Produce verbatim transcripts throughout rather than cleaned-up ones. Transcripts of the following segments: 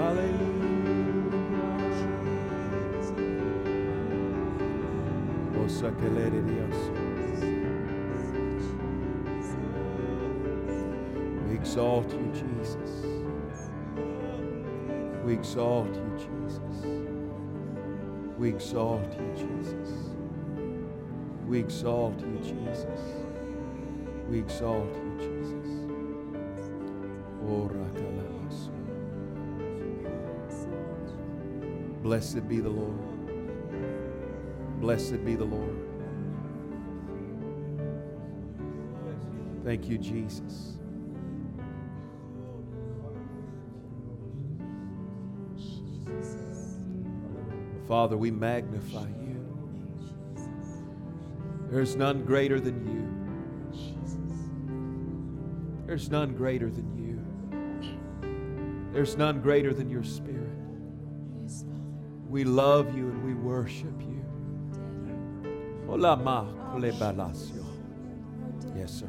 We exalt you, Jesus. We exalt you, Jesus. We exalt you, Jesus. We exalt you, Jesus. We exalt you, Jesus. Oh, Rakalamasu. Blessed be the Lord. Blessed be the Lord. Thank you, Jesus. Father, we magnify you. There's none greater than you. There's none greater than you. There's none greater than your Spirit. We love you and we worship you. Yes, sir.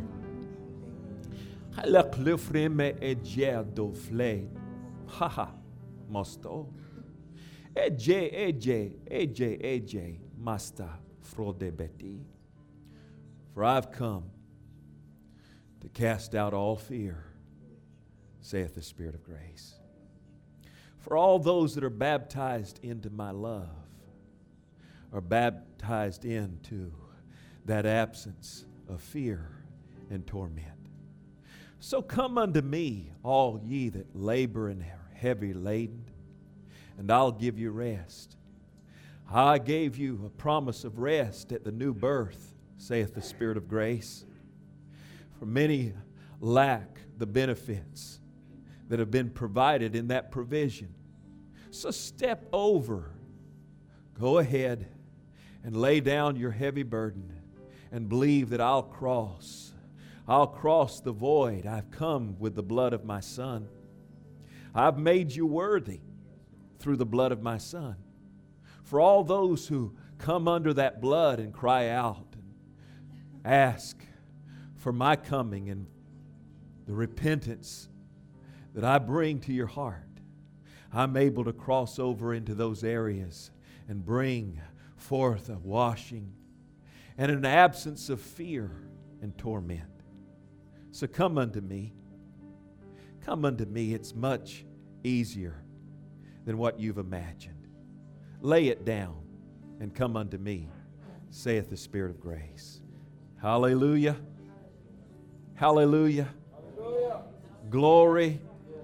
Haha, mosto. Eje, eje, eje, eje, master frode beti. For I've come to cast out all fear, saith the Spirit of grace. For all those that are baptized into my love are baptized into that absence of fear and torment. So come unto me, all ye that labor and are heavy laden, and I'll give you rest. I gave you a promise of rest at the new birth, saith the Spirit of grace. For many lack the benefits that have been provided in that provision. So step over, go ahead and lay down your heavy burden and believe that I'll cross. I'll cross the void. I've come with the blood of my Son. I've made you worthy through the blood of my Son. For all those who come under that blood and cry out and ask for my coming and the repentance that I bring to your heart, I'm able to cross over into those areas and bring forth a washing and an absence of fear and torment. So come unto me. Come unto me. It's much easier than what you've imagined. Lay it down and come unto me, saith the Spirit of grace. Hallelujah. Hallelujah. Hallelujah. Glory.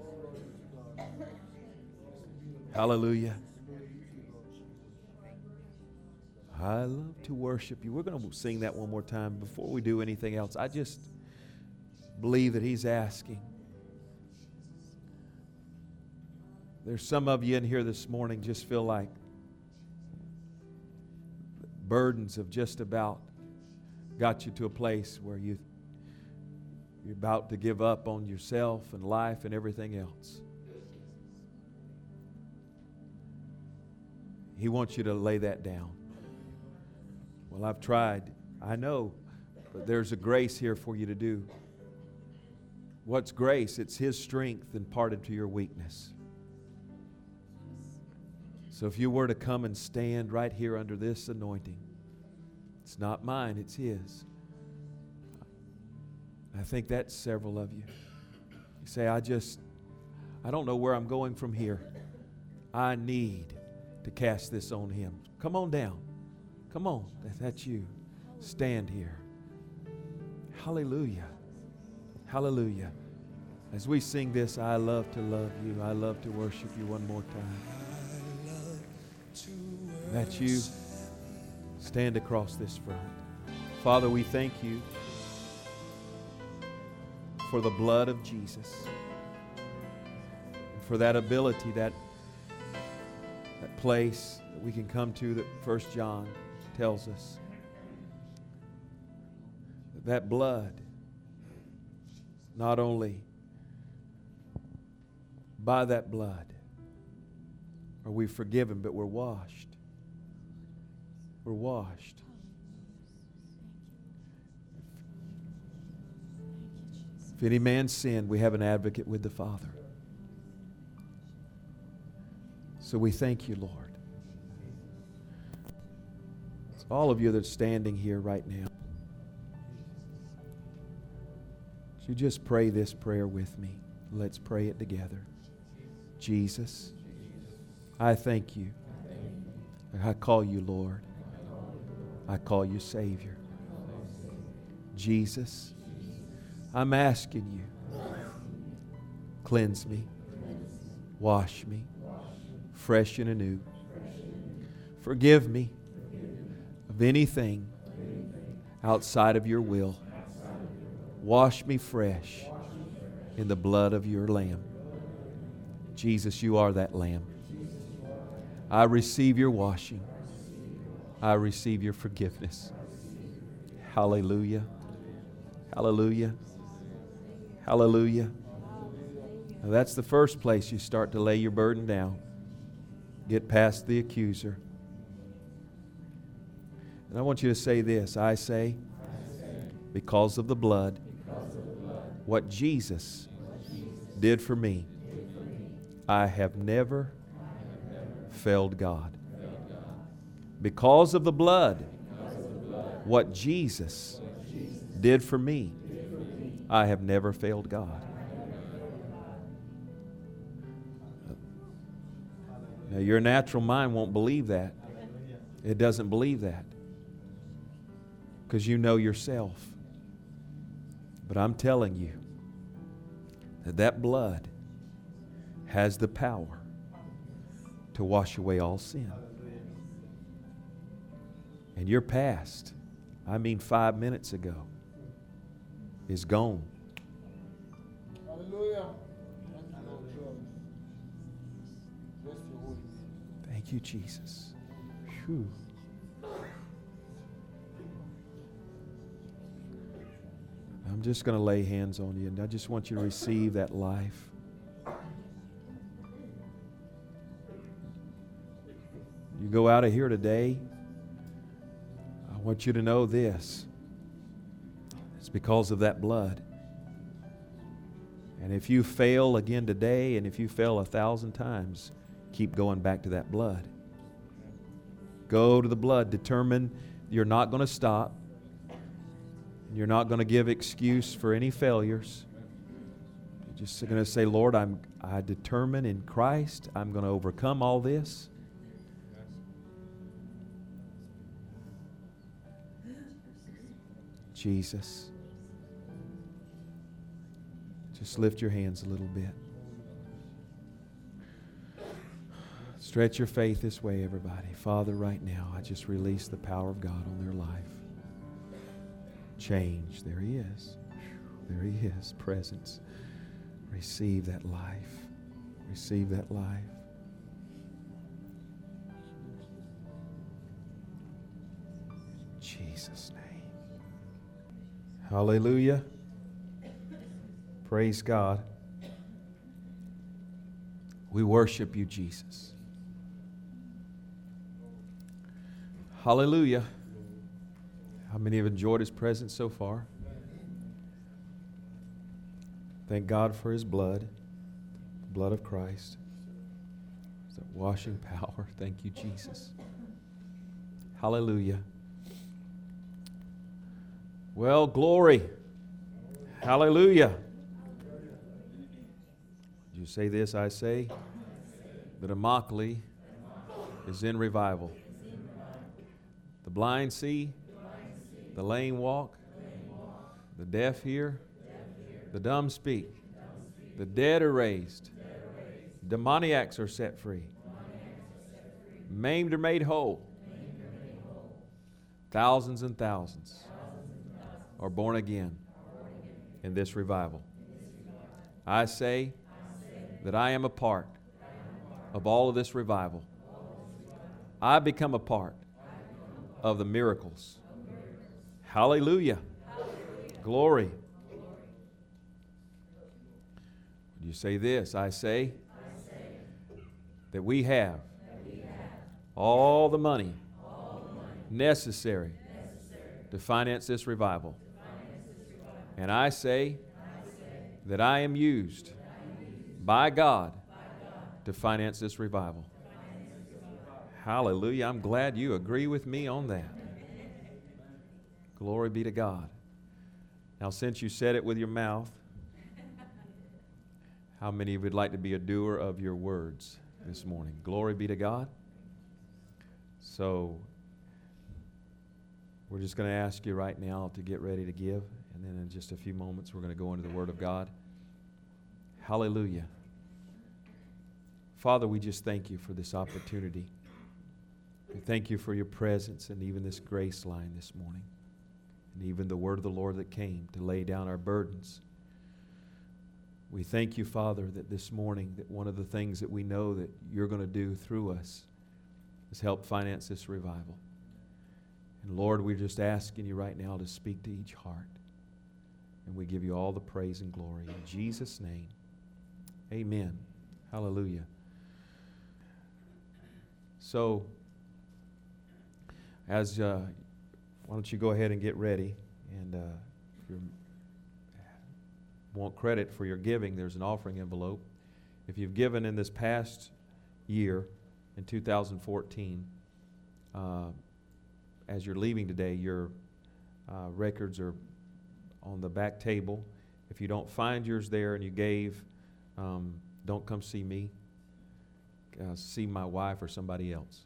Hallelujah. I love to worship you. We're going to sing that one more time. Before we do anything else, I just believe that He's asking. There's some of you in here this morning just feel like burdens have just about got you to a place where you, you're about to give up on yourself and life and everything else. He wants you to lay that down. Well, I've tried. I know. But there's a grace here for you to do. What's grace? It's His strength imparted to your weakness. So if you were to come and stand right here under this anointing, it's not mine, it's His. I think that's several of you. You say, I just, I don't know where I'm going from here. I need to cast this on Him. Come on down. Come on. That's you. Stand here. Hallelujah. Hallelujah. As we sing this, I love to love you. I love to worship you one more time. That's you. Stand across this front. Father, we thank you for the blood of Jesus. For that ability, that, that place that we can come to that First John tells us. That blood, not only by that blood are we forgiven, but we're washed. We're washed. If any man sinned, we have an advocate with the Father. So we thank you, Lord. So all of you that are standing here right now, would you just pray this prayer with me? Let's pray it together. Jesus, I thank you. I call you Lord. I call you Savior. Jesus, I'm asking you, cleanse me, wash me, fresh and anew. Forgive me of anything outside of your will. Wash me fresh in the blood of your Lamb. Jesus, you are that Lamb. I receive your washing. I receive your forgiveness. Hallelujah. Hallelujah. Hallelujah. Now that's the first place you start to lay your burden down. Get past the accuser. And I want you to say this. I say, because of the blood, what Jesus did for me, I have never failed God. Because of the blood, what Jesus did for me, I have never failed God. Now, your natural mind won't believe that. It doesn't believe that because you know yourself. But I'm telling you that that blood has the power to wash away all sin. And your past, I mean five minutes ago, is gone. Hallelujah. Thank you, Jesus. Whew. I'm just going to lay hands on you, and I just want you to receive that life. You go out of here today, I want you to know this. It's because of that blood. And if you fail again today, and if you fail a thousand times, keep going back to that blood. Go to the blood. Determine you're not going to stop. You're not going to give excuse for any failures. You're just going to say, Lord, I'm, I determine in Christ I'm going to overcome all this. Jesus. Just lift your hands a little bit. Stretch your faith this way, everybody. Father, right now, I just release the power of God on their life. Change. There He is. There He is. Presence. Receive that life. Receive that life. In Jesus' name. Hallelujah. Praise God. We worship you, Jesus. Hallelujah. How many have enjoyed His presence so far? Thank God for His blood, the blood of Christ. It's that washing power. Thank you, Jesus. Hallelujah. Well, glory. Hallelujah. You say this, I say, that Immokalee is in revival. The blind see, the lame walk, the deaf hear, the dumb speak, the dead are raised, demoniacs are set free, maimed are made whole, thousands and thousands are born again in this revival. I say that I am a part of all of this revival. I become a part of the miracles. Hallelujah. Glory. Would you say this? I say that we have all the money necessary to finance this revival. And I say that I am used by God to finance this revival. Hallelujah. I'm glad you agree with me on that. Glory be to God. Now, since you said it with your mouth, how many would like to be a doer of your words this morning? Glory be to God. So, we're just going to ask you right now to get ready to give. And then in just a few moments, we're going to go into the Word of God. Hallelujah. Father, we just thank you for this opportunity. We thank you for your presence and even this grace line this morning. And even the word of the Lord that came to lay down our burdens. We thank you, Father, that this morning, that one of the things that we know that you're going to do through us is help finance this revival. And Lord, we're just asking you right now to speak to each heart. And we give you all the praise and glory. In Jesus' name, amen. Hallelujah. So, as uh, why don't you go ahead and get ready, and uh, if you want credit for your giving, there's an offering envelope. If you've given in this past year, in two thousand fourteen, uh, as you're leaving today, your uh, records are on the back table. If you don't find yours there and you gave, um, don't come see me. Uh, see my wife or somebody else.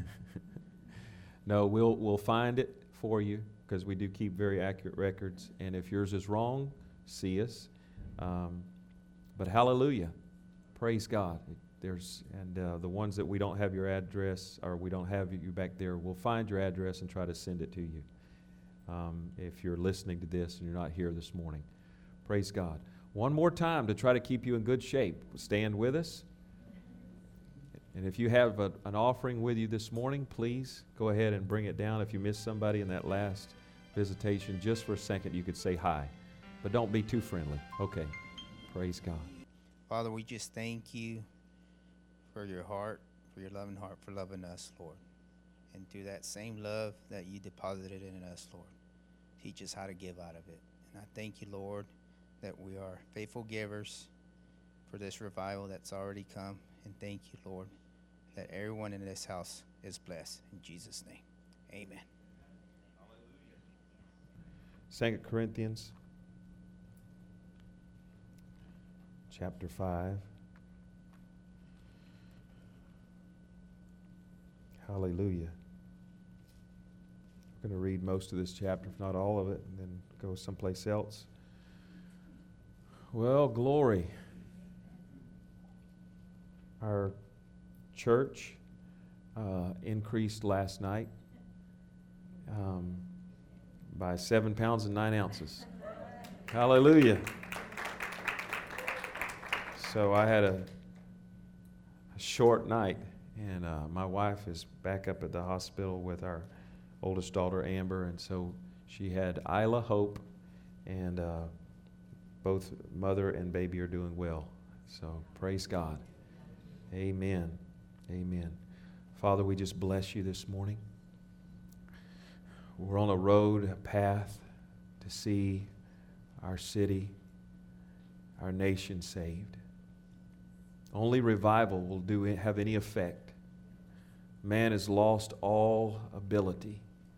No, we'll we'll find it for you because we do keep very accurate records. And if yours is wrong, see us. Um, but hallelujah, praise God. There's and uh, the ones that we don't have your address or we don't have you back there, we'll find your address and try to send it to you. Um, if you're listening to this and you're not here this morning, praise God. One more time to try to keep you in good shape. Stand with us. And if you have a, an offering with you this morning, please go ahead and bring it down. If you missed somebody in that last visitation, just for a second, you could say hi. But don't be too friendly. Okay. Praise God. Father, we just thank you for your heart, for your loving heart, for loving us, Lord. And through that same love that you deposited in us, Lord, teach us how to give out of it. And I thank you, Lord, that we are faithful givers for this revival that's already come. And thank you, Lord, that everyone in this house is blessed. In Jesus' name, amen. Second Corinthians chapter five. Hallelujah. We're going to read most of this chapter, if not all of it, and then go someplace else. Well, glory. Our church uh, increased last night um, by seven pounds and nine ounces. Hallelujah. So I had a, a short night, and uh, my wife is back up at the hospital with our oldest daughter, Amber, and so she had Isla Hope, and uh, both mother and baby are doing well. So praise God. Amen. Amen. Father, we just bless you this morning. We're on a road, a path to see our city, our nation saved. Only revival will do have any effect. Man has lost all ability.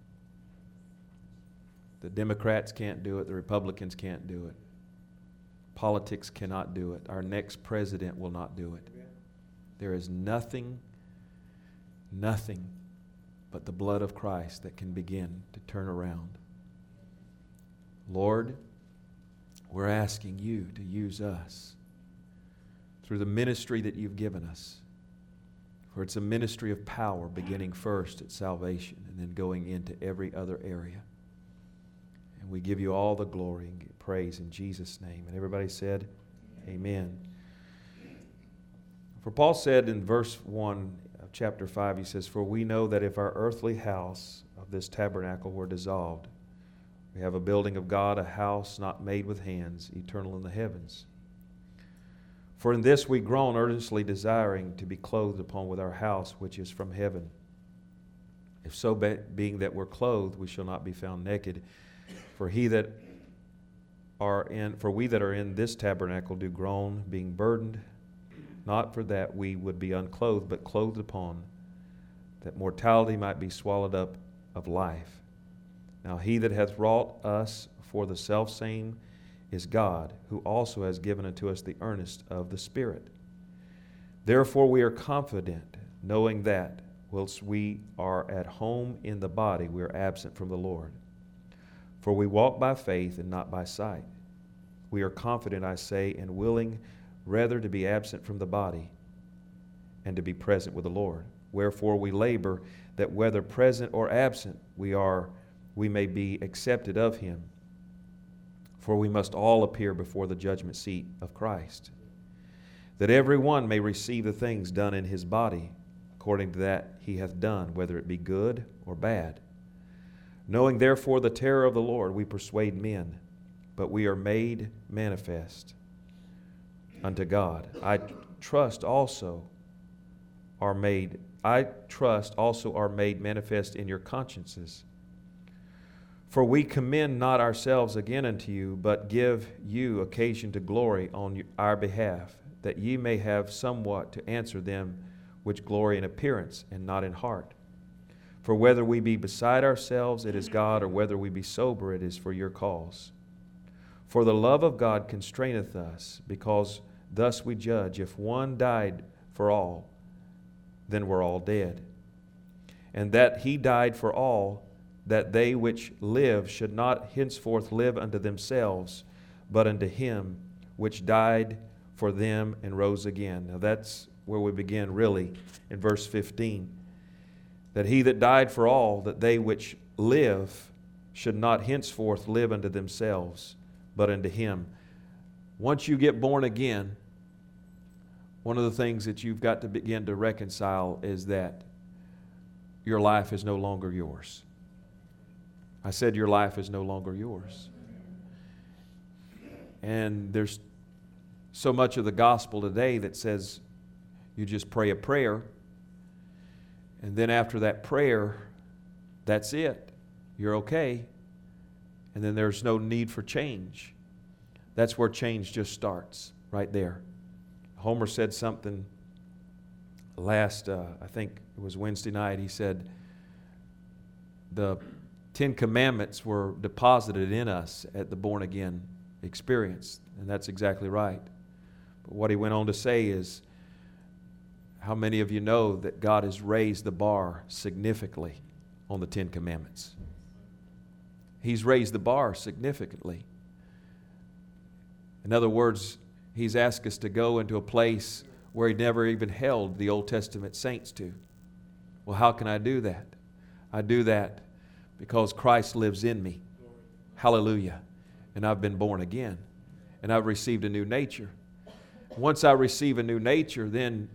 The Democrats can't do it. The Republicans can't do it. Politics cannot do it. Our next president will not do it. There is nothing, nothing but the blood of Christ that can begin to turn around. Lord, we're asking you to use us through the ministry that you've given us. For it's a ministry of power, beginning first at salvation and then going into every other area. And we give you all the glory and praise in Jesus' name. And everybody said, amen. For Paul said in verse one of chapter five, he says, "For we know that if our earthly house of this tabernacle were dissolved, we have a building of God, a house not made with hands, eternal in the heavens. For in this we groan, earnestly desiring to be clothed upon with our house which is from heaven. If so be, being that we're clothed, we shall not be found naked. For he that are in, for we that are in this tabernacle do groan, being burdened, not for that we would be unclothed, but clothed upon, that mortality might be swallowed up of life. Now he that hath wrought us for the selfsame is God, who also has given unto us the earnest of the Spirit. Therefore we are confident, knowing that, whilst we are at home in the body, we are absent from the Lord. For we walk by faith and not by sight. We are confident, I say, and willing rather to be absent from the body and to be present with the Lord. Wherefore we labor that whether present or absent, we are, we may be accepted of him. For we must all appear before the judgment seat of Christ, that every one may receive the things done in his body, according to that he hath done, whether it be good or bad. Knowing therefore the terror of the Lord, we persuade men, but we are made manifest unto God. I trust also are made, I trust also are made manifest in your consciences. For we commend not ourselves again unto you, but give you occasion to glory on our behalf, that ye may have somewhat to answer them which glory in appearance and not in heart. For whether we be beside ourselves, it is God, or whether we be sober, it is for your cause. For the love of God constraineth us, because thus we judge, if one died for all, then we're all dead. And that he died for all, that they which live should not henceforth live unto themselves, but unto him which died for them and rose again. Now that's where we begin really in verse fifteen. That he that died for all, that they which live should not henceforth live unto themselves, but unto him. Once you get born again, one of the things that you've got to begin to reconcile is that your life is no longer yours. I said your life is no longer yours. And there's so much of the gospel today that says you just pray a prayer, and then after that prayer, that's it. You're okay. And then there's no need for change. That's where change just starts, right there. Homer said something last, uh, I think it was Wednesday night. He said, the Ten Commandments were deposited in us at the born-again experience. And that's exactly right. But what he went on to say is, how many of you know that God has raised the bar significantly on the Ten Commandments? He's raised the bar significantly. In other words, He's asked us to go into a place where He never even held the Old Testament saints to. Well, how can I do that? I do that because Christ lives in me. Hallelujah. And I've been born again. And I've received a new nature. Once I receive a new nature, then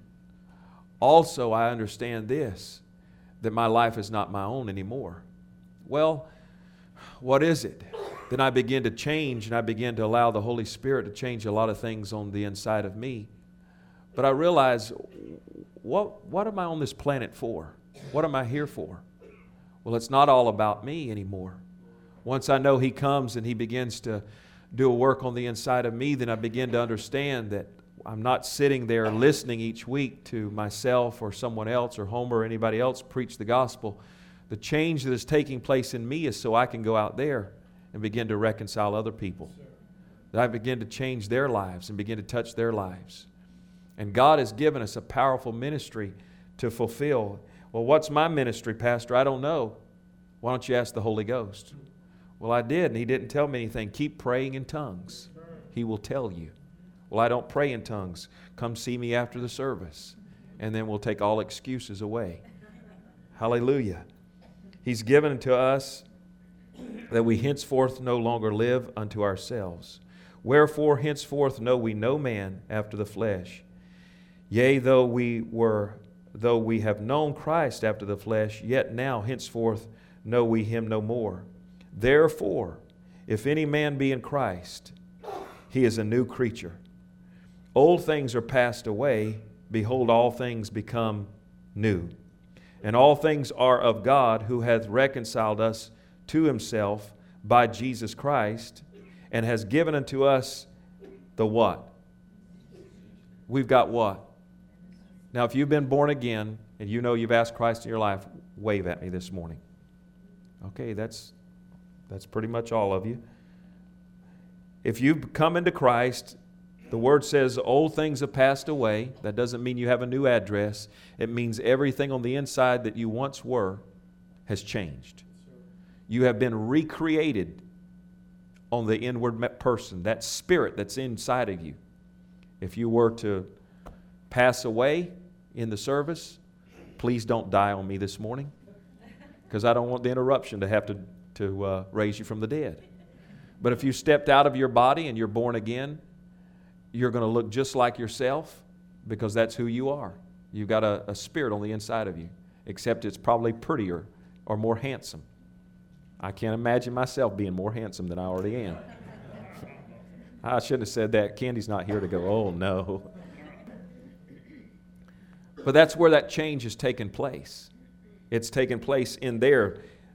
also I understand this, that my life is not my own anymore. Well, what is it? Then I begin to change, and I begin to allow the Holy Spirit to change a lot of things on the inside of me. But I realize, what, what am I on this planet for? What am I here for? Well, it's not all about me anymore. Once I know He comes and He begins to do a work on the inside of me, then I begin to understand that I'm not sitting there listening each week to myself or someone else or Homer or anybody else preach the gospel. The change that is taking place in me is so I can go out there and begin to reconcile other people. That I begin to change their lives and begin to touch their lives. And God has given us a powerful ministry to fulfill. Well, what's my ministry, Pastor? I don't know. Why don't you ask the Holy Ghost? Well, I did, and He didn't tell me anything. Keep praying in tongues. He will tell you. Well, I don't pray in tongues. Come see me after the service, and then we'll take all excuses away. Hallelujah. He's given to us that we henceforth no longer live unto ourselves. Wherefore henceforth know we no man after the flesh. Yea, though we were, though we have known Christ after the flesh, yet now henceforth know we Him no more. Therefore, if any man be in Christ, he is a new creature. Old things are passed away. Behold, all things become new. And all things are of God, who hath reconciled us to Himself by Jesus Christ, and has given unto us the what? We've got what? Now, if you've been born again and you know you've asked Christ in your life, wave at me this morning. Okay, that's, that's pretty much all of you. If you've come into Christ, the Word says old things have passed away. That doesn't mean you have a new address. It means everything on the inside that you once were has changed. You have been recreated on the inward person, that spirit that's inside of you. If you were to pass away in the service, please don't die on me this morning, because I don't want the interruption to have to, to uh, raise you from the dead. But if you stepped out of your body and you're born again, you're going to look just like yourself, because that's who you are. You've got a, a spirit on the inside of you, except it's probably prettier or more handsome. I can't imagine myself being more handsome than I already am. I shouldn't have said that. Candy's not here to go, oh no. But that's where that change has taken place. It's taken place in there.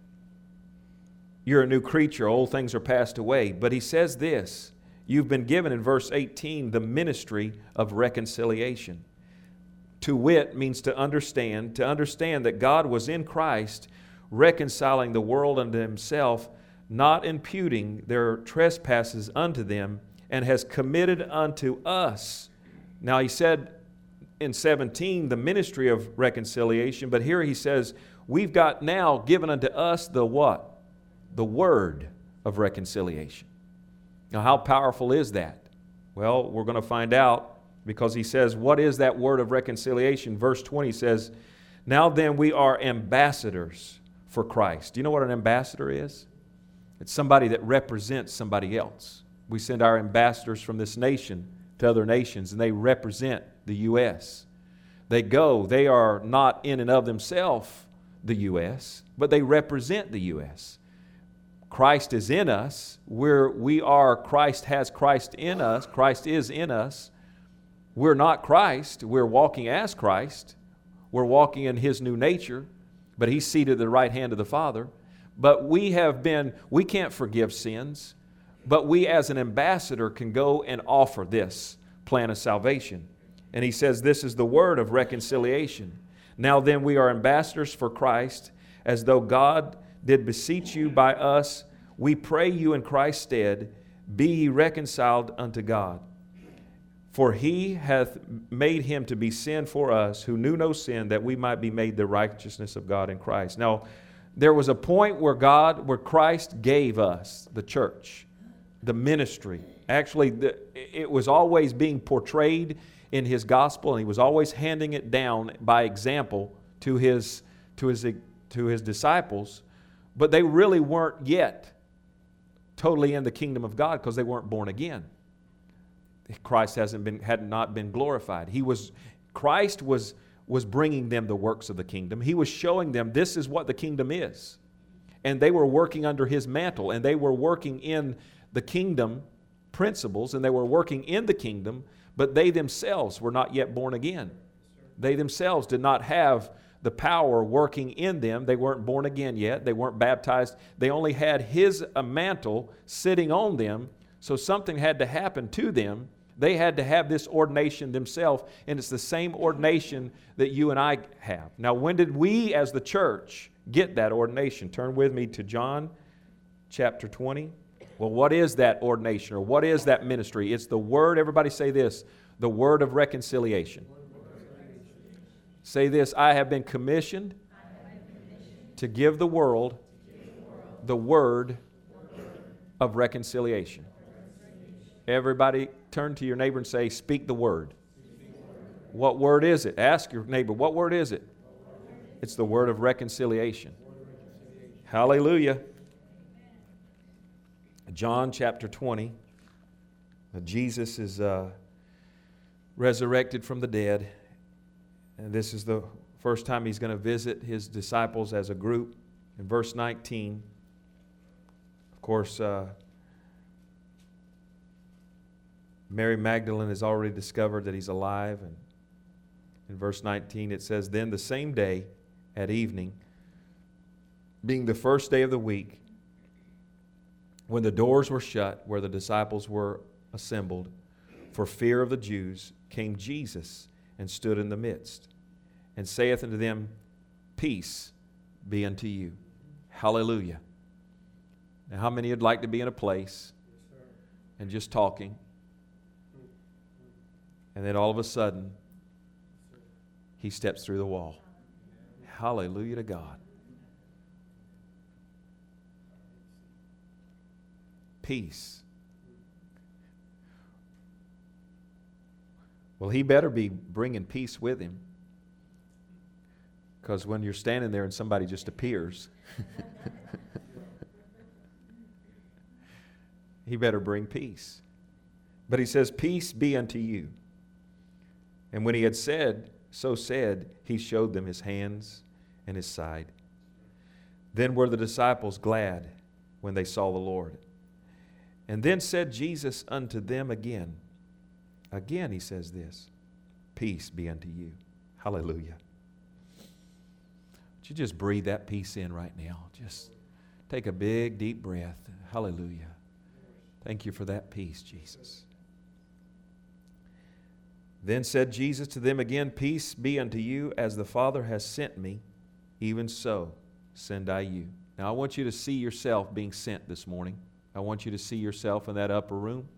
You're a new creature. Old things are passed away. But he says this, you've been given in verse eighteen the ministry of reconciliation. To wit means to understand, to understand that God was in Christ reconciling the world unto himself, not imputing their trespasses unto them, and has committed unto us. Now he said in seventeen the ministry of reconciliation, but here he says we've got now given unto us the what? The word of reconciliation. Now how powerful is that? Well, we're going to find out, because he says, what is that word of reconciliation? Verse twenty says, now then we are ambassadors for Christ. Do you know what an ambassador is? It's somebody that represents somebody else. We send our ambassadors from this nation to other nations, and they represent the U S. They go, they are not in and of themselves the U S, but they represent the U S. Christ is in us. We're, we are, Christ has Christ in us. Christ is in us. We're not Christ. We're walking as Christ. We're walking in His new nature, but He's seated at the right hand of the Father. But we have been, we can't forgive sins, but we as an ambassador can go and offer this plan of salvation. And he says this is the word of reconciliation. Now then we are ambassadors for Christ, as though God did beseech you by us. We pray you in Christ's stead, be ye reconciled unto God. For He hath made Him to be sin for us, who knew no sin, that we might be made the righteousness of God in Christ. Now, there was a point where God, where Christ gave us, the church, the ministry. Actually, the, it was always being portrayed in His gospel, and He was always handing it down by example to His, to His, to His disciples. But they really weren't yet totally in the kingdom of God, because they weren't born again. Christ hasn't been, had not been glorified. He was, Christ was, was bringing them the works of the kingdom. He was showing them this is what the kingdom is. And they were working under His mantle, and they were working in the kingdom principles, and they were working in the kingdom, but they themselves were not yet born again. They themselves did not have the power working in them. They weren't born again yet. They weren't baptized. They only had His a mantle sitting on them, so something had to happen to them. They had to have this ordination themselves, and it's the same ordination that you and I have. Now, when did we as the church get that ordination? Turn with me to John chapter twenty. Well, what is that ordination, or what is that ministry? It's the word, everybody say this, the word of reconciliation. Say this, I have been commissioned, have been commissioned to give the world, give the, world the word, word of reconciliation. Everybody turn to your neighbor and say, speak the word. Speak the word. What word is it? Ask your neighbor, what word is it? It's the word of reconciliation. Hallelujah. John chapter twenty. Jesus is uh, resurrected from the dead. And this is the first time He's going to visit His disciples as a group. In verse nineteen, of course, uh, Mary Magdalene has already discovered that He's alive. And in verse nineteen it says, then the same day at evening, being the first day of the week, when the doors were shut where the disciples were assembled, for fear of the Jews, came Jesus and stood in the midst, and saith unto them, Peace be unto you. Hallelujah. Now, how many would like to be in a place and just talking, and then all of a sudden, he steps through the wall? Hallelujah to God. Peace. Well, he better be bringing peace with him, because when you're standing there and somebody just appears, he better bring peace. But he says, Peace be unto you. And when he had said, so said, he showed them his hands and his side. Then were the disciples glad when they saw the Lord. And then said Jesus unto them again. Again he says this, Peace be unto you. Hallelujah. Would you just breathe that peace in right now? Just take a big, deep breath. Hallelujah. Thank you for that peace, Jesus. Then said Jesus to them again, Peace be unto you, as the Father has sent me, even so send I you. Now I want you to see yourself being sent this morning. I want you to see yourself in that upper room.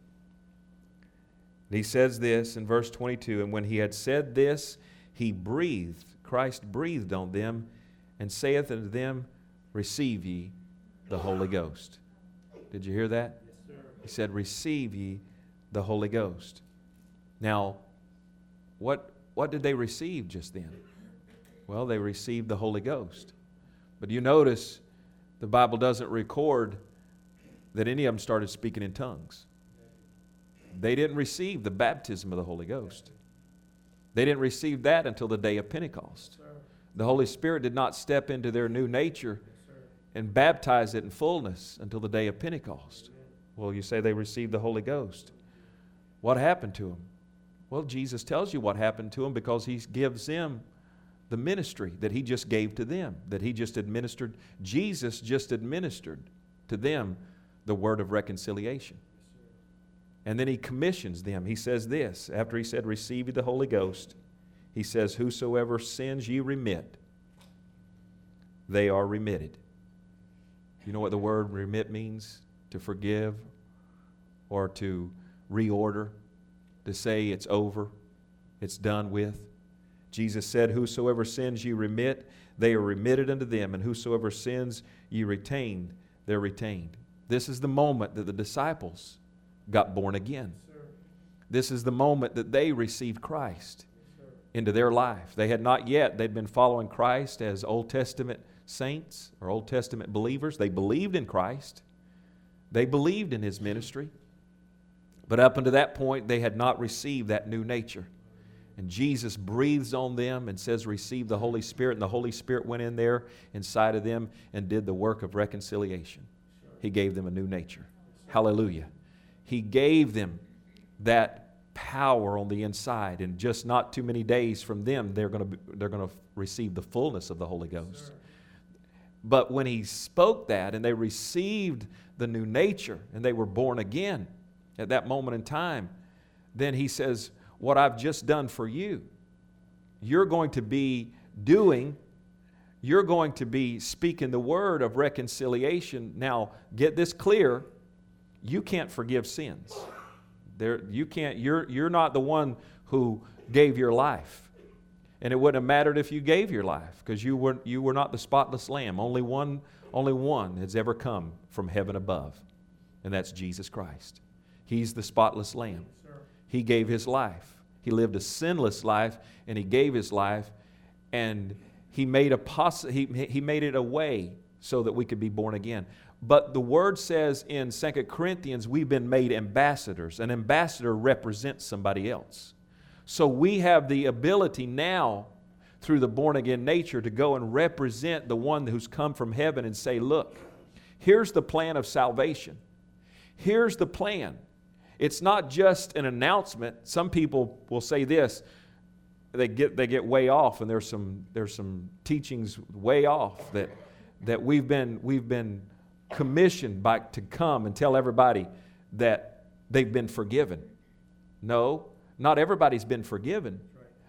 And he says this in verse twenty-two, And when he had said this, he breathed, Christ breathed on them, and saith unto them, Receive ye the Holy Ghost. Did you hear that? Yes, sir. He said, Receive ye the Holy Ghost. Now, what, what did they receive just then? Well, they received the Holy Ghost. But you notice the Bible doesn't record that any of them started speaking in tongues. They didn't receive the baptism of the Holy Ghost. They didn't receive that until the day of Pentecost. The Holy Spirit did not step into their new nature and baptize it in fullness until the day of Pentecost. Well, you say they received the Holy Ghost. What happened to them? Well, Jesus tells you what happened to them, because he gives them the ministry that he just gave to them, that he just administered. Jesus just administered to them the word of reconciliation. And then he commissions them. He says this, after he said, Receive ye the Holy Ghost, he says, Whosoever sins ye remit, they are remitted. You know what the word remit means? To forgive, or to reorder, to say it's over, it's done with. Jesus said, Whosoever sins ye remit, they are remitted unto them, and whosoever sins ye retain, they're retained. This is the moment that the disciples got born again. Yes, this is the moment that they received Christ yes, into their life. They had not yet. They'd been following Christ as Old Testament saints or Old Testament believers. They believed in Christ. They believed in his ministry. But up until that point, they had not received that new nature. And Jesus breathes on them and says, Receive the Holy Spirit. And the Holy Spirit went in there inside of them and did the work of reconciliation. He gave them a new nature. Hallelujah. He gave them that power on the inside. And just not too many days from them, they're going to be, they're going to receive the fullness of the Holy Ghost. But when he spoke that and they received the new nature and they were born again at that moment in time, then he says, what I've just done for you, you're going to be doing, you're going to be speaking the word of reconciliation. Now, get this clear, you can't forgive sins. There, you can't, you're, you're not the one who gave your life. And it wouldn't have mattered if you gave your life, because you were, you were not the spotless lamb. Only one, only one has ever come from heaven above, and that's Jesus Christ. He's the spotless lamb. He gave his life. He lived a sinless life, and he gave his life, and he made a poss- he, he made it a way so that we could be born again. But the word says in Second Corinthians, we've been made ambassadors. An ambassador represents somebody else. So we have the ability now, through the born-again nature, to go and represent the one who's come from heaven and say, look, here's the plan of salvation. Here's the plan. It's not just an announcement. Some people will say this, they get they get way off, and there's some there's some teachings way off that that we've been we've been commissioned by to come and tell everybody that they've been forgiven. No, not everybody's been forgiven.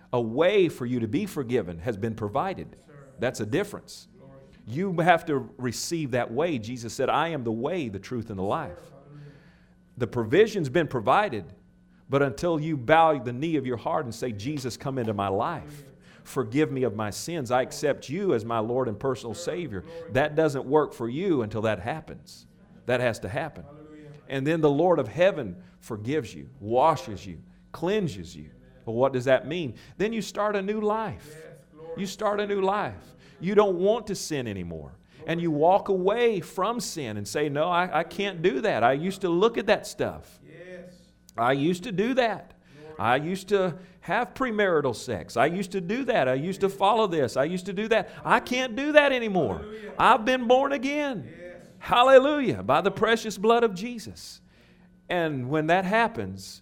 A way for you to be forgiven has been provided. That's a difference. You have to receive that way. Jesus said, I am the way, the truth, and the life. The provision's been provided, but until you bow the knee of your heart and say, Jesus, come into my life. Forgive me of my sins. I accept you as my Lord and personal Savior. That doesn't work for you until that happens. That has to happen. And then the Lord of heaven forgives you, washes you, cleanses you. Well, what does that mean? Then you start a new life. You start a new life. You don't want to sin anymore. And you walk away from sin and say, no, I, I can't do that. I used to look at that stuff. I used to do that. I used to have premarital sex. I used to do that. I used to follow this. I used to do that. I can't do that anymore. I've been born again. Hallelujah. By the precious blood of Jesus. And when that happens,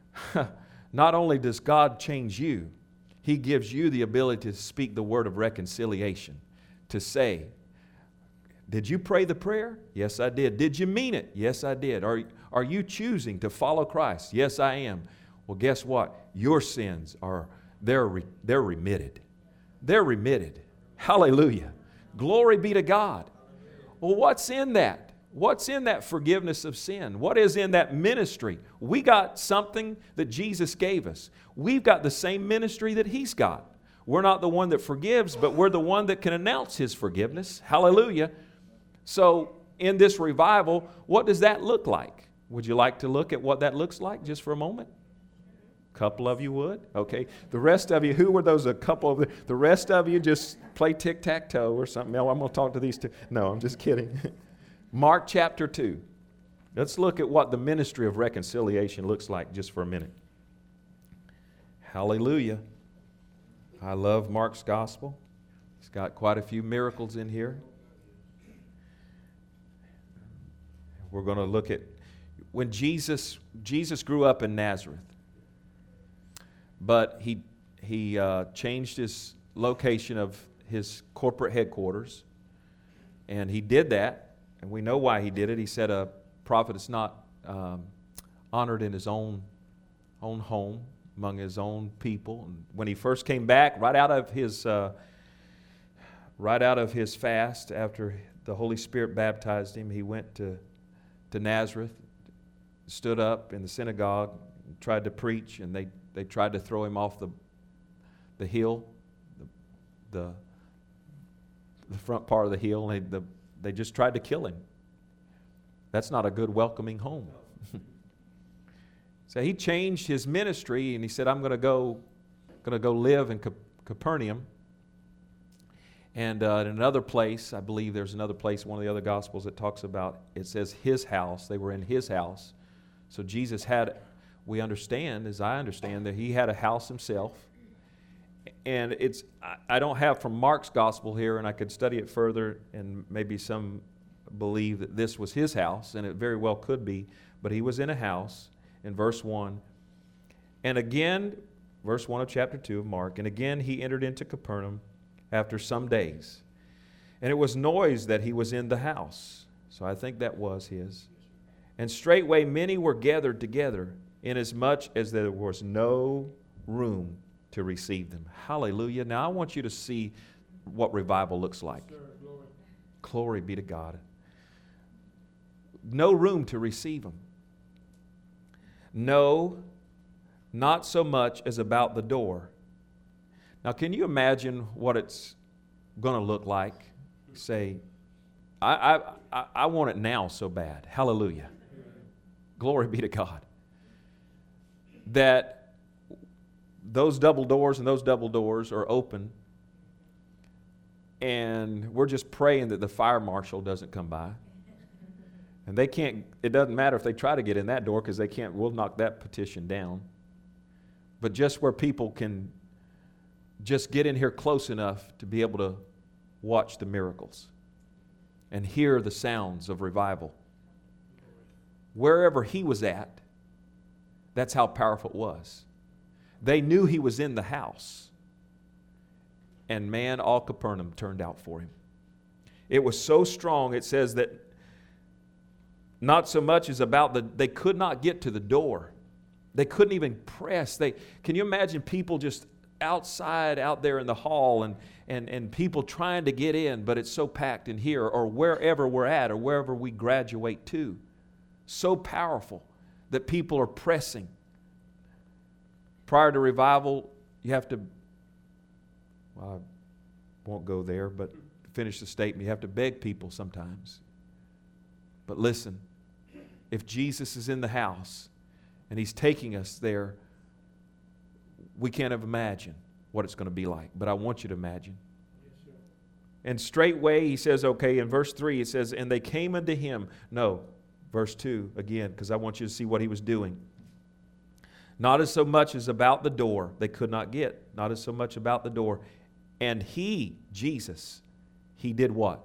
not only does God change you, He gives you the ability to speak the word of reconciliation. To say, did you pray the prayer? Yes, I did. Did you mean it? Yes, I did. Are, are you choosing to follow Christ? Yes, I am. Well, guess what? Your sins are, they're, re, they're remitted. They're remitted. Hallelujah. Glory be to God. Well, what's in that? What's in that forgiveness of sin? What is in that ministry? We got something that Jesus gave us. We've got the same ministry that He's got. We're not the one that forgives, but we're the one that can announce His forgiveness. Hallelujah. So in this revival, what does that look like? Would you like to look at what that looks like just for a moment? A couple of you would? Okay. The rest of you, who were those? A couple of the, the rest of you just play tic-tac-toe or something. No, I'm going to talk to these two. No, I'm just kidding. Mark chapter two. Let's look at what the ministry of reconciliation looks like just for a minute. Hallelujah. I love Mark's gospel. It's got quite a few miracles in here. We're going to look at when Jesus Jesus grew up in Nazareth, but he he uh, changed his location of his corporate headquarters, and he did that. And we know why he did it. He said a prophet is not um, honored in his own, own home, among his own people. And when he first came back, right out of his, uh, right out of his fast, after the Holy Spirit baptized him, he went to, to Nazareth, stood up in the synagogue, tried to preach, and they, they tried to throw him off the, the hill, the, the, the front part of the hill, and they, the They just tried to kill him. That's not a good welcoming home. So he changed his ministry and he said, I'm going to go going to go live in Capernaum. And uh, in another place, I believe there's another place, one of the other Gospels that talks about, it says his house. They were in his house. So Jesus had, we understand, as I understand, that he had a house himself. And it's, I don't have from Mark's gospel here, and I could study it further, and maybe some believe that this was his house, and it very well could be, but he was in a house in verse one. And again, verse one of chapter two of Mark, and again he entered into Capernaum after some days. And it was noised that he was in the house. So I think that was his. And straightway many were gathered together, inasmuch as there was no room to receive them. Hallelujah. Now I want you to see what revival looks like. Sure, glory. Glory be to God. No room to receive them. No, not so much as about the door. Now can you imagine what it's going to look like? Say, I, I, I want it now so bad. Hallelujah. Glory be to God. That those double doors and those double doors are open, and we're just praying that the fire marshal doesn't come by. And they can't, it doesn't matter if they try to get in that door because they can't, we'll knock that petition down. But just where people can just get in here close enough to be able to watch the miracles and hear the sounds of revival. Wherever he was at, that's how powerful it was. They knew he was in the house. And man, all Capernaum turned out for him. It was so strong, it says that not so much as about the, they could not get to the door. They couldn't even press. They, can you imagine people just outside out there in the hall and, and, and people trying to get in, but it's so packed in here or wherever we're at or wherever we graduate to. So powerful that people are pressing. Prior to revival, you have to, well, I won't go there, but finish the statement. You have to beg people sometimes. But listen, if Jesus is in the house and He's taking us there, we can't even imagine what it's going to be like. But I want you to imagine. Yes, and straightway He says, okay, in verse three, it says, and they came unto Him. No, verse two again, because I want you to see what He was doing. Not as so much as about the door, they could not get. Not as so much about the door. And He, Jesus, He did what?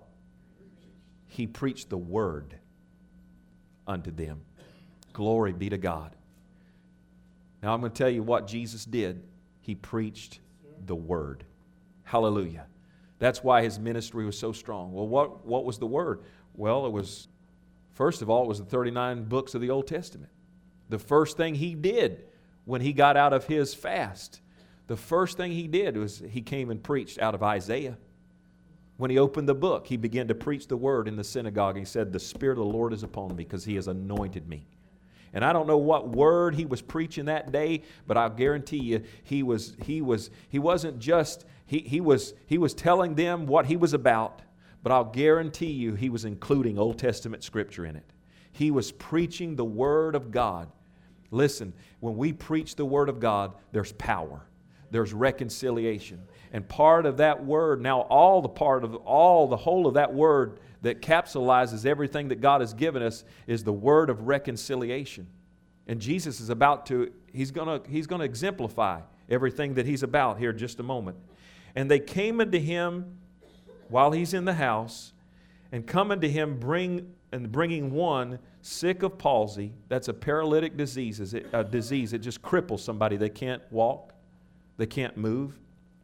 He preached the word unto them. Glory be to God. Now I'm going to tell you what Jesus did. He preached the word. Hallelujah. That's why His ministry was so strong. Well, what, what was the word? Well, it was, first of all, it was the thirty-nine books of the Old Testament. The first thing He did when He got out of His fast, the first thing He did was He came and preached out of Isaiah. When He opened the book, He began to preach the word in the synagogue. He said, the Spirit of the Lord is upon me because He has anointed me. And I don't know what word He was preaching that day, but I'll guarantee you he was he was he wasn't just he he was he was telling them what He was about, but I'll guarantee you He was including Old Testament scripture in it. He was preaching the word of God. Listen, when we preach the word of God, there's power. There's reconciliation. And part of that word, now all the part of all the whole of that word that capsulizes everything that God has given us is the word of reconciliation. And Jesus is about to, He's going to He's going to exemplify everything that He's about here in just a moment. And they came unto Him while He's in the house, and come unto Him bring and bringing one sick of palsy. That's a paralytic disease. Is it a disease? It just cripples somebody. They can't walk. They can't move.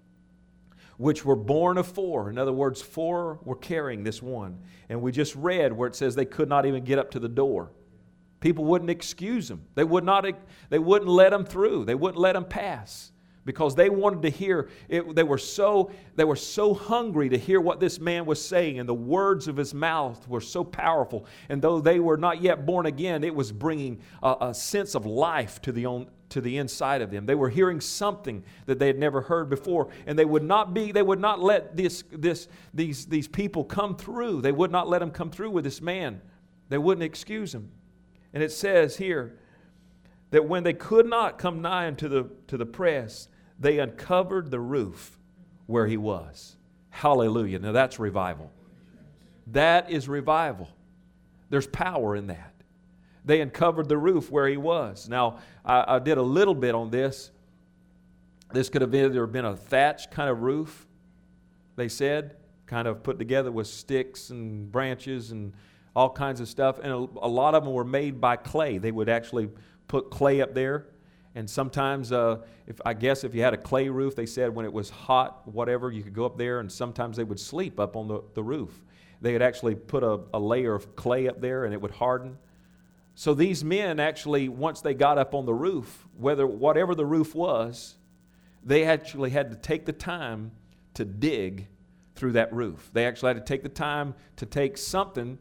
Which were born of four. In other words, four were carrying this one. And we just read where it says they could not even get up to the door. People wouldn't excuse them. They would not. They wouldn't let them through. They wouldn't let them pass because they wanted to hear. It, they were so. They were so hungry to hear what this man was saying, and the words of his mouth were so powerful. And though they were not yet born again, it was bringing a, a sense of life to the own. to the inside of them. They were hearing something that they had never heard before, and they would not be they would not let this this these these people come through. They would not let them come through with this man. They wouldn't excuse him. And it says here that when they could not come nigh unto the to the press, they uncovered the roof where he was. Hallelujah. Now that's revival. That is revival. There's power in that. They uncovered the roof where he was. Now, I, I did a little bit on this. This could have either been a thatch kind of roof, they said, kind of put together with sticks and branches and all kinds of stuff. And a, a lot of them were made by clay. They would actually put clay up there. And sometimes, uh, if I guess if you had a clay roof, they said when it was hot, whatever, you could go up there, and sometimes they would sleep up on the, the roof. They would actually put a, a layer of clay up there, and it would harden. So these men actually, once they got up on the roof, whether whatever the roof was, they actually had to take the time to dig through that roof. They actually had to take the time to take something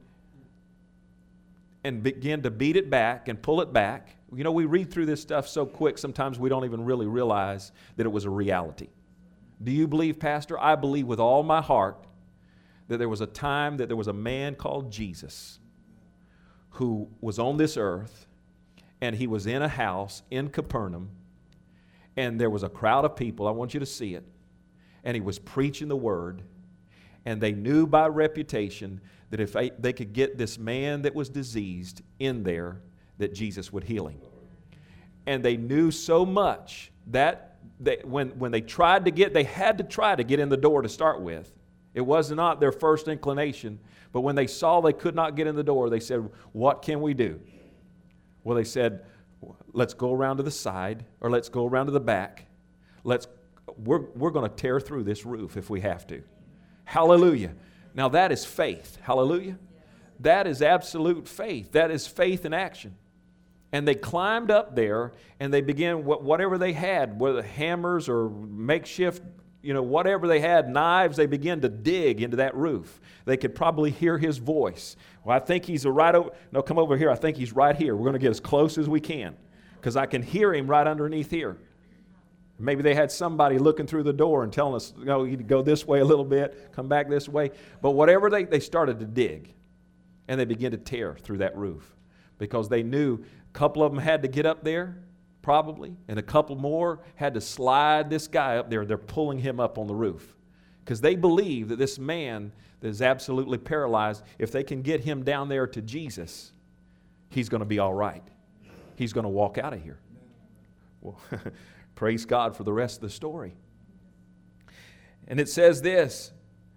and begin to beat it back and pull it back. You know, we read through this stuff so quick, sometimes we don't even really realize that it was a reality. Do you believe, Pastor? I believe with all my heart that there was a time that there was a man called Jesus who was on this earth, and he was in a house in Capernaum, and there was a crowd of people. I want you to see it. And he was preaching the word, and they knew by reputation that if they, they could get this man that was diseased in there, that Jesus would heal him. And they knew so much that they, when, when they tried to get, they had to try to get in the door to start with. It was not their first inclination. But when they saw they could not get in the door, they said, what can we do? Well, they said, let's go around to the side, or let's go around to the back. Let's, we're, we're going to tear through this roof if we have to. Hallelujah. Now that is faith. Hallelujah. That is absolute faith. That is faith in action. And they climbed up there, and they began, whatever they had, whether hammers or makeshift, you know, whatever they had, knives, they began to dig into that roof. They could probably hear his voice. Well, I think he's right over, no, come over here. I think he's right here. We're going to get as close as we can because I can hear him right underneath here. Maybe they had somebody looking through the door and telling us, you know, you go this way a little bit, come back this way. But whatever, they, they started to dig, and they began to tear through that roof because they knew a couple of them had to get up there, probably, and a couple more had to slide this guy up there. They're pulling him up on the roof because they believe that this man that is absolutely paralyzed, if they can get him down there to Jesus, he's going to be all right. He's going to walk out of here. Well, praise God for the rest of the story. And it says this,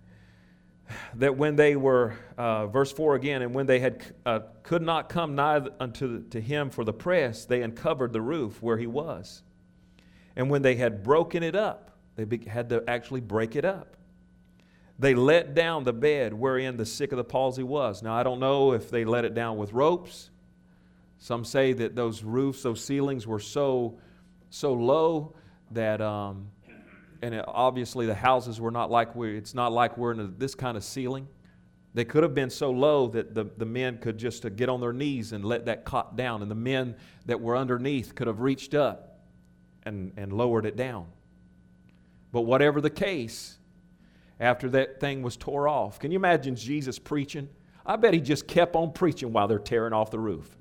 that when they were, uh, verse four again, and when they had uh, could not come nigh unto to him for the press, they uncovered the roof where he was. And when they had broken it up, they be, had to actually break it up. They let down the bed wherein the sick of the palsy was. Now, I don't know if they let it down with ropes. Some say that those roofs, those ceilings were so, so low that... Um, And it, obviously the houses were not like we it's not like we're in a, this kind of ceiling. They could have been so low that the, the men could just uh, get on their knees and let that cot down. And the men that were underneath could have reached up and, and lowered it down. But whatever the case, after that thing was tore off, can you imagine Jesus preaching? I bet he just kept on preaching while they're tearing off the roof.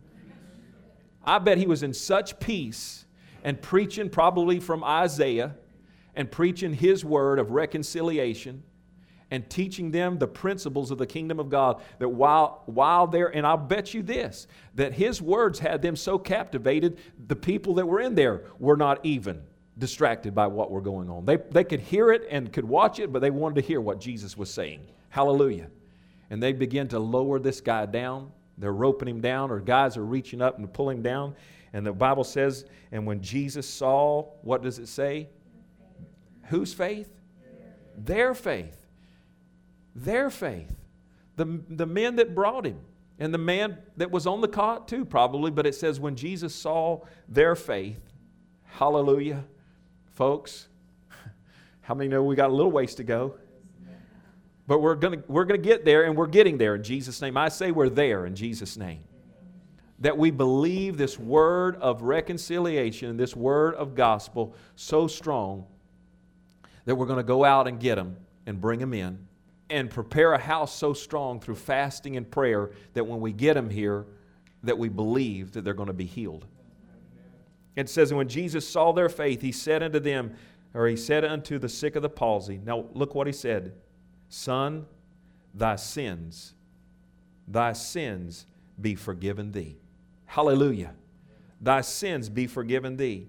I bet he was in such peace and preaching probably from Isaiah, and preaching his word of reconciliation and teaching them the principles of the kingdom of God, that while while they're, and I'll bet you this, that his words had them so captivated, the people that were in there were not even distracted by what were going on. They, they could hear it and could watch it, but they wanted to hear what Jesus was saying. Hallelujah. And they begin to lower this guy down. They're roping him down, or guys are reaching up and pulling him down. And the Bible says, and when Jesus saw, what does it say? Whose faith? Their faith. Their faith. The, the men that brought him. And the man that was on the cot too, probably. But it says when Jesus saw their faith. Hallelujah. Folks, how many know we got a little ways to go? But we're going we're going to get there, and we're getting there in Jesus' name. I say we're there in Jesus' name. That we believe this word of reconciliation, this word of gospel so strong that we're going to go out and get them and bring them in and prepare a house so strong through fasting and prayer that when we get them here, that we believe that they're going to be healed. It says, and when Jesus saw their faith, he said unto them, or he said unto the sick of the palsy, now look what he said, son, thy sins, thy sins be forgiven thee. Hallelujah. Thy sins be forgiven thee.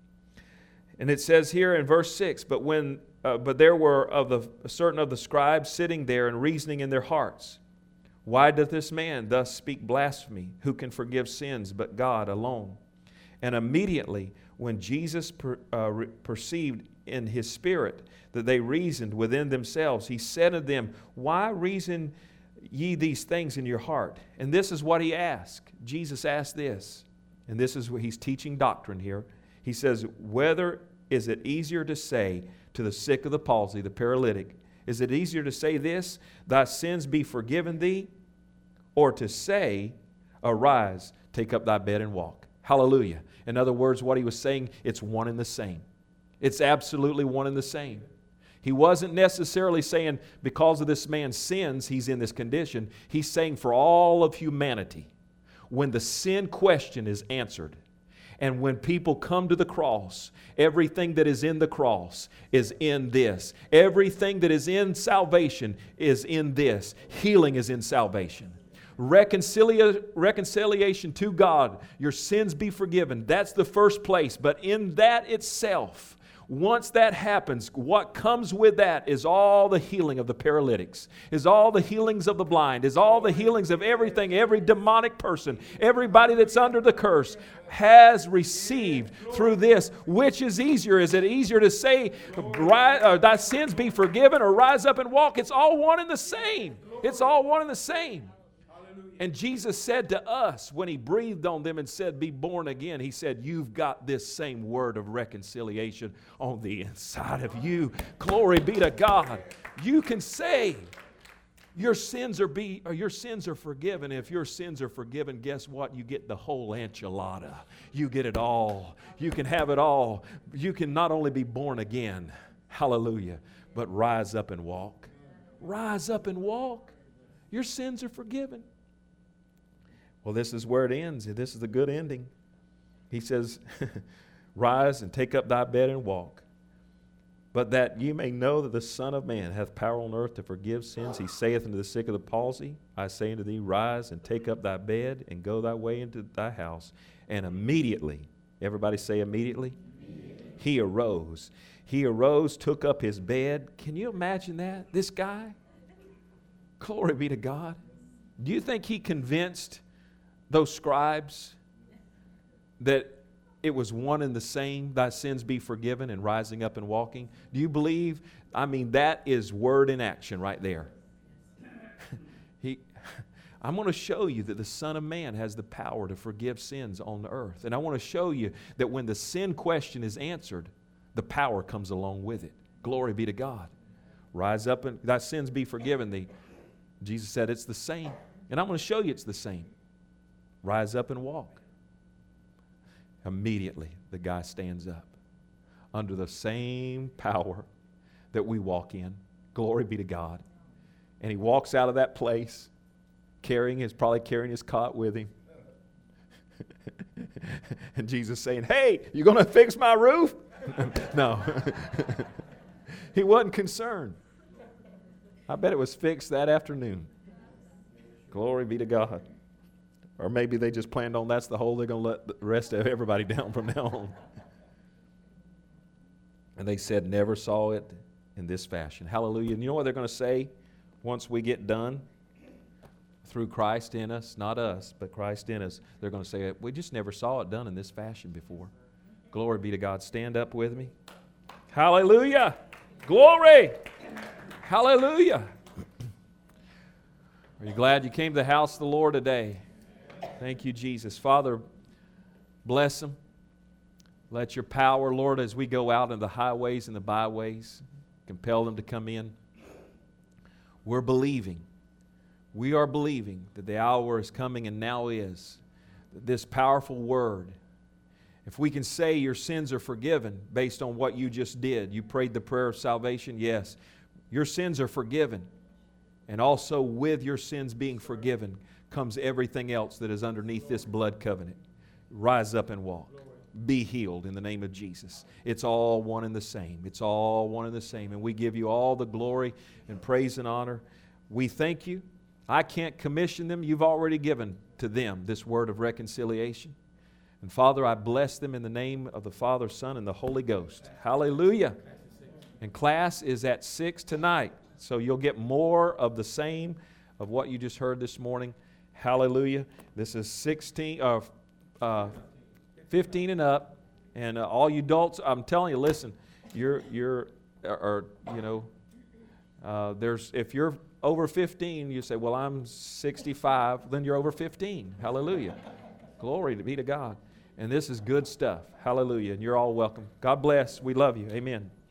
And it says here in verse six, but when uh, but there were of the certain of the scribes sitting there and reasoning in their hearts, why doth this man thus speak blasphemy? Who can forgive sins but God alone? And immediately when Jesus per, uh, re- perceived in his spirit that they reasoned within themselves, he said unto them, why reason ye these things in your heart? And this is what he asked. Jesus asked this, and this is what he's teaching doctrine here. He says, whether is it easier to say to the sick of the palsy, the paralytic, is it easier to say this, thy sins be forgiven thee, or to say, arise, take up thy bed and walk? Hallelujah. In other words, what he was saying, it's one and the same. It's absolutely one and the same. He wasn't necessarily saying because of this man's sins he's in this condition. He's saying for all of humanity, when the sin question is answered, and when people come to the cross, everything that is in the cross is in this. Everything that is in salvation is in this. Healing is in salvation. Reconcilia- reconciliation to God, your sins be forgiven. That's the first place. But in that itself, once that happens, what comes with that is all the healing of the paralytics, is all the healings of the blind, is all the healings of everything, every demonic person, everybody that's under the curse has received through this. Which is easier? Is it easier to say, thy sins be forgiven, or rise up and walk? It's all one and the same. It's all one and the same. And Jesus said to us when he breathed on them and said, be born again, he said, you've got this same word of reconciliation on the inside of you. Glory be to God. You can say your sins are be or your sins are forgiven. If your sins are forgiven, guess what? You get the whole enchilada. You get it all. You can have it all. You can not only be born again, hallelujah, but rise up and walk. Rise up and walk. Your sins are forgiven. Well, this is where it ends. This is the good ending. He says, rise and take up thy bed and walk. But that ye may know that the Son of Man hath power on earth to forgive sins, he saith unto the sick of the palsy, I say unto thee, rise and take up thy bed and go thy way into thy house. And immediately, everybody say immediately, immediately. He arose. He arose, took up his bed. Can you imagine that? This guy? Glory be to God. Do you think he convinced those scribes that it was one and the same, thy sins be forgiven and rising up and walking? Do you believe? I mean, that is word in action right there. he, I'm going to show you that the Son of Man has the power to forgive sins on the earth. And I want to show you that when the sin question is answered, the power comes along with it. Glory be to God. Rise up and thy sins be forgiven thee. Jesus said it's the same. And I'm going to show you it's the same. Rise up and walk. Immediately, the guy stands up under the same power that we walk in. Glory be to God. And he walks out of that place carrying his, probably carrying his cot with him. And Jesus saying, hey, you going to fix my roof? No. He wasn't concerned. I bet it was fixed that afternoon. Glory be to God. Or maybe they just planned on that's the hole they're going to let the rest of everybody down from now on. And they said, never saw it in this fashion. Hallelujah. And you know what they're going to say once we get done? Through Christ in us, not us, but Christ in us. They're going to say, we just never saw it done in this fashion before. Glory be to God. Stand up with me. Hallelujah. Glory. Hallelujah. Are you glad you came to the house of the Lord today? Thank you, Jesus. Father, bless them. Let your power, Lord, as we go out in the highways and the byways, compel them to come in. We're believing. We are believing that the hour is coming and now is. This powerful word. If we can say your sins are forgiven based on what you just did. You prayed the prayer of salvation? Yes. Your sins are forgiven. And also with your sins being forgiven comes everything else that is underneath this blood covenant. Rise up and walk. Be healed in the name of Jesus. It's all one and the same. It's all one and the same. And we give you all the glory and praise and honor. We thank you. I can't commission them. You've already given to them this word of reconciliation. And Father, I bless them in the name of the Father, Son, and the Holy Ghost. Hallelujah. And class is at six tonight. So you'll get more of the same of what you just heard this morning. Hallelujah. This is sixteen, uh, uh, fifteen and up. And uh, all you adults, I'm telling you, listen, you're, you're, or, or you know, uh, there's, if you're over fifteen, you say, well, I'm sixty-five, then you're over fifteen. Hallelujah. Glory be to God. And this is good stuff. Hallelujah. And you're all welcome. God bless. We love you. Amen.